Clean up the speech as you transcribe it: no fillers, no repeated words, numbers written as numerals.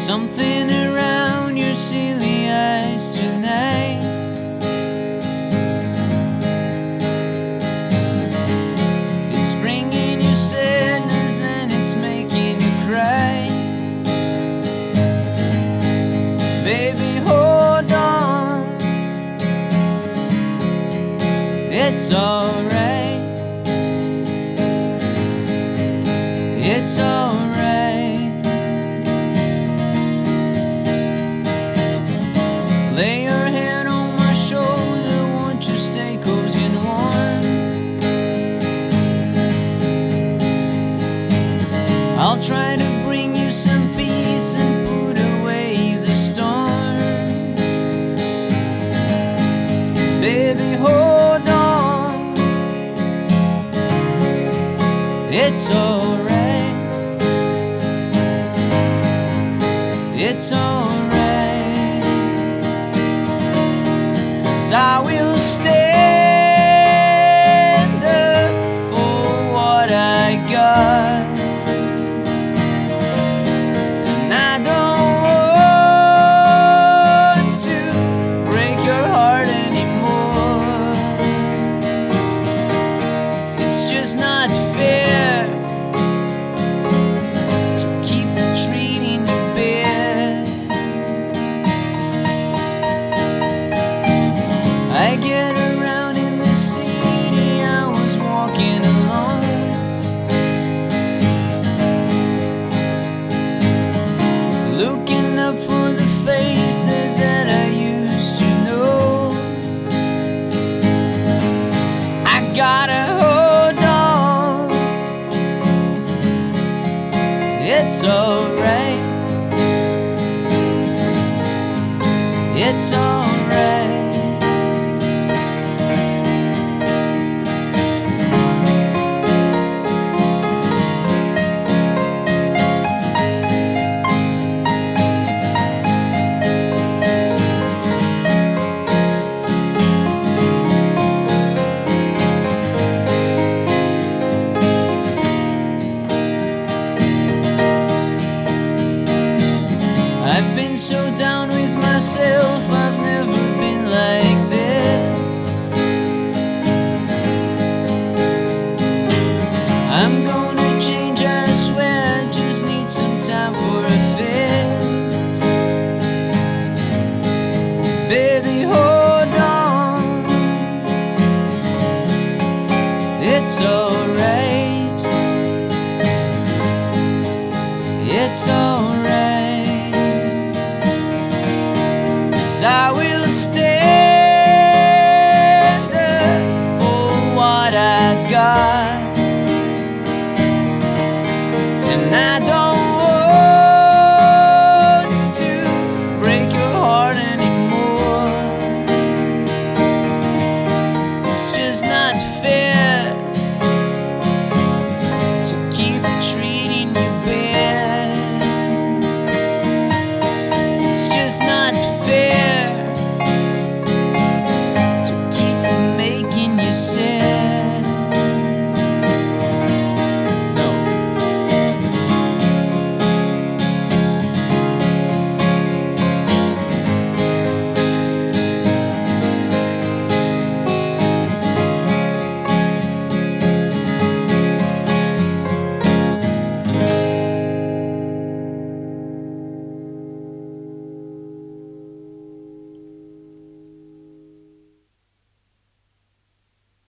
something around your silly eyes tonight. It's bringing you sadness and it's making you cry. Baby, hold on, it's alright. It's alright. Lay your head on my shoulder, won't you stay cozy and warm? I'll try to bring you some peace and put away the storm. Baby, hold on, it's alright. It's alright, 'cause I will stand up for what I got, and I don't want to break your heart anymore. It's just not fair to keep treating you bad. I get around in the city, I was walking alone, looking up for the faces that I used to know. I gotta hold on, it's alright. It's alright. I've been so down with myself, I've never been like this. I'm gonna change, I swear, I just need some time for a fix. Baby, hold on, it's alright. It's alright.